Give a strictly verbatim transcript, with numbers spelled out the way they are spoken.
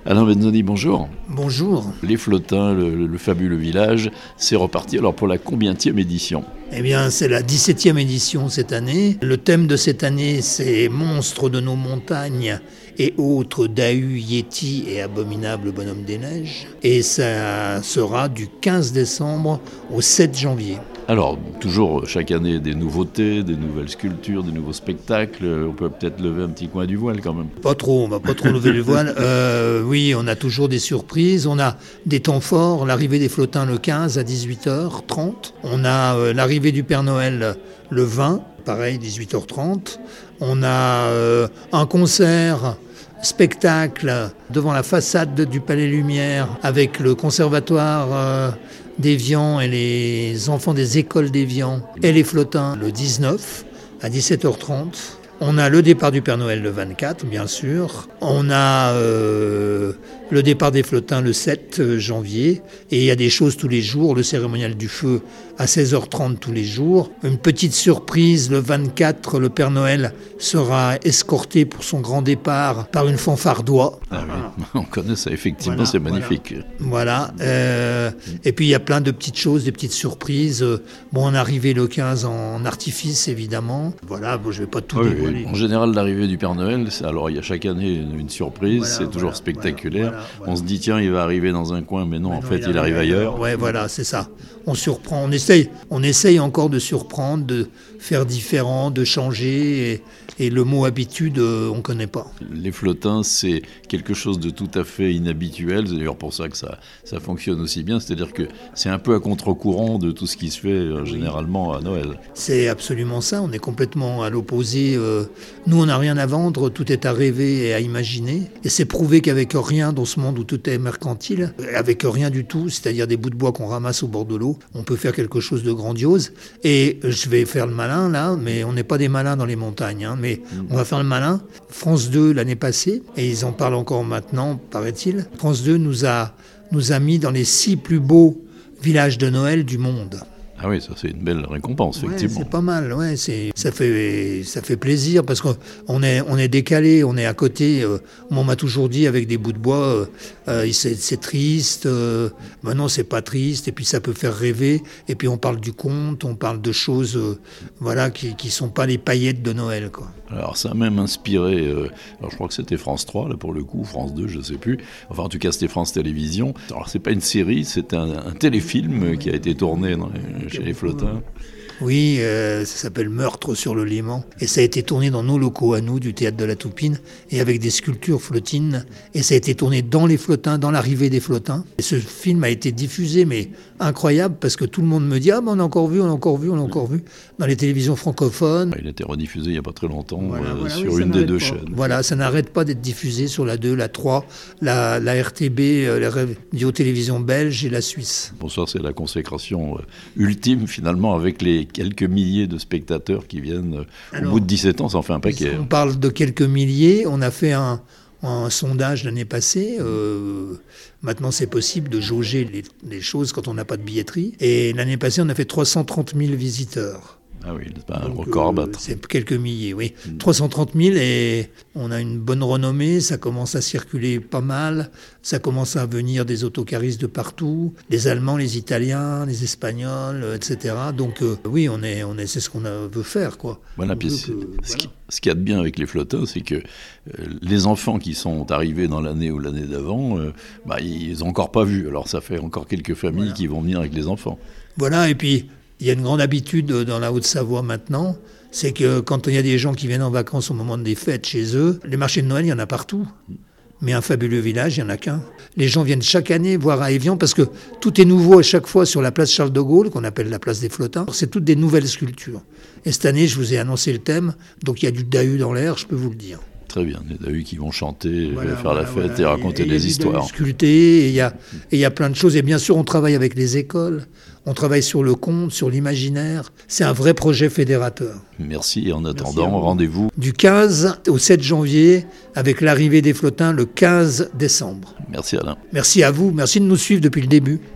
Alain Benzoni, bonjour. Bonjour. Les Flottins, le, le fabuleux village, c'est reparti. Alors pour la combienième édition? Eh bien, c'est la dix-septième édition cette année. Le thème de cette année, c'est Monstres de nos montagnes et autres Dahu, Yéti et abominables bonhommes des neiges. Et ça sera du quinze décembre au sept janvier. Alors, toujours chaque année des nouveautés, des nouvelles sculptures, des nouveaux spectacles. On peut peut-être lever un petit coin du voile quand même. Pas trop, on va pas trop lever le voile. Euh, oui, on a toujours des surprises. On a des temps forts, l'arrivée des Flottins le quinze à dix-huit heures trente. On a euh, l'arrivée du Père Noël le vingt, pareil, dix-huit heures trente. On a euh, un concert spectacle devant la façade du Palais Lumière avec le conservatoire euh, d'Évian et les enfants des écoles d'Évian et les Flottins le dix-neuf à dix-sept heures trente. On a le départ du Père Noël le vingt-quatre, bien sûr. On a euh, le départ des Flottins le sept janvier. Et il y a des choses tous les jours. Le cérémonial du feu à seize heures trente tous les jours. Une petite surprise, le vingt-quatre, le Père Noël sera escorté pour son grand départ par une fanfare d'oie. Ah oui, on connaît ça, effectivement, Voilà, c'est magnifique. Voilà. Euh, et puis il y a plein de petites choses, des petites surprises. Bon, on est arrivé le quinze en artifice, évidemment. Voilà, bon, je ne vais pas tout Oui, dévoiler. oui. En général, l'arrivée du Père Noël, c'est, alors il y a chaque année une surprise, Voilà, c'est toujours voilà, spectaculaire. voilà, voilà. On se dit, tiens, il va arriver dans un coin, mais non, Mais en non, fait, il, arrive ailleurs. Ouais, voilà, c'est ça. On surprend, on essaye, on essaye encore de surprendre, de faire différent, de changer. Et, et le mot habitude, euh, on ne connaît pas. Les Flottins, c'est quelque chose de tout à fait inhabituel. C'est d'ailleurs pour ça que ça, ça fonctionne aussi bien. C'est-à-dire que c'est un peu à contre-courant de tout ce qui se fait euh, oui. généralement à Noël. C'est absolument ça. On est complètement à l'opposé. Euh, nous, on n'a rien à vendre. Tout est à rêver et à imaginer. Et c'est prouvé qu'avec rien dans ce monde où tout est mercantile, avec rien du tout, c'est-à-dire des bouts de bois qu'on ramasse au bord de l'eau, on peut faire quelque chose de grandiose. Et je vais faire le malin là, mais on n'est pas des malins dans les montagnes. Hein, mais mmh. on va faire le malin. France deux l'année passée, et ils en parlent encore maintenant, paraît-il. France deux nous a, nous a mis dans les six plus beaux villages de Noël du monde. Ah oui, ça c'est une belle récompense, ouais, effectivement. C'est pas mal, ouais, c'est, ça, fait, ça fait plaisir parce qu'on est, on est décalé, on est à côté. Euh, on m'a toujours dit avec des bouts de bois, euh, euh, c'est, c'est triste, euh, maintenant c'est pas triste, et puis ça peut faire rêver. Et puis on parle du conte, on parle de choses euh, voilà, qui, qui sont pas les paillettes de Noël, quoi. Alors ça a même inspiré, euh, alors je crois que c'était France trois là pour le coup, France deux je sais plus, enfin en tout cas c'était France Télévisions. Alors c'est pas une série, c'est un, un téléfilm qui a été tourné dans les, chez les Flottins. Oui, euh, ça s'appelle Meurtre sur le Léman. Et ça a été tourné dans nos locaux à nous, du Théâtre de la Toupine, et avec des sculptures flottines. Et ça a été tourné dans les Flottins, dans l'arrivée des Flottins. Et ce film a été diffusé, mais incroyable, parce que tout le monde me dit « Ah, ben on a encore vu, on a encore vu, on a encore vu » dans les télévisions francophones. Il a été rediffusé il n'y a pas très longtemps voilà, euh, voilà, sur oui, une des deux pas. chaînes. Voilà, ça n'arrête pas d'être diffusé sur la deux, la trois, la, la R T B, euh, la radio-télévision belge et la Suisse. Bon, ça c'est la consécration euh, ultime finalement, avec les quelques milliers de spectateurs qui viennent euh, Alors, au bout de dix-sept ans, ça en fait un paquet. On parle de quelques milliers, on a fait un, un sondage l'année passée, euh, maintenant c'est possible de jauger les, les choses quand on n'a pas de billetterie, et l'année passée on a fait trois cent trente mille visiteurs. Ah oui, c'est pas un Donc, record à battre. Euh, c'est quelques milliers, oui. Mmh. trois cent trente mille et on a une bonne renommée, ça commence à circuler pas mal, ça commence à venir des autocaristes de partout, les Allemands, les Italiens, les Espagnols, et cetera. Donc euh, oui, on est, on est, c'est ce qu'on a, veut faire, quoi. Voilà, puis que, voilà. Ce, qui, ce qu'il y a de bien avec les Flottins, c'est que euh, les enfants qui sont arrivés dans l'année ou l'année d'avant, euh, bah, ils n'ont encore pas vu. Alors ça fait encore quelques familles voilà. qui vont venir avec les enfants. Voilà, et puis il y a une grande habitude dans la Haute-Savoie maintenant, c'est que quand il y a des gens qui viennent en vacances au moment des fêtes chez eux, les marchés de Noël, il y en a partout. Mais un fabuleux village, il n'y en a qu'un. Les gens viennent chaque année voir à Évian parce que tout est nouveau à chaque fois sur la place Charles de Gaulle, qu'on appelle la place des Flottins. C'est toutes des nouvelles sculptures. Et cette année, je vous ai annoncé le thème, donc il y a du Dahu dans l'air, je peux vous le dire. Très bien, des Dahus qui vont chanter, voilà, faire voilà, la fête voilà. et raconter et, et des histoires. Sculpter, et il y a, et il y a plein de choses. Et bien sûr, on travaille avec les écoles, on travaille sur le conte, sur l'imaginaire. C'est un vrai projet fédérateur. Merci, et en attendant, Merci rendez-vous. Du quinze au sept janvier, avec l'arrivée des Flottins le quinze décembre. Merci Alain. Merci à vous, merci de nous suivre depuis le début.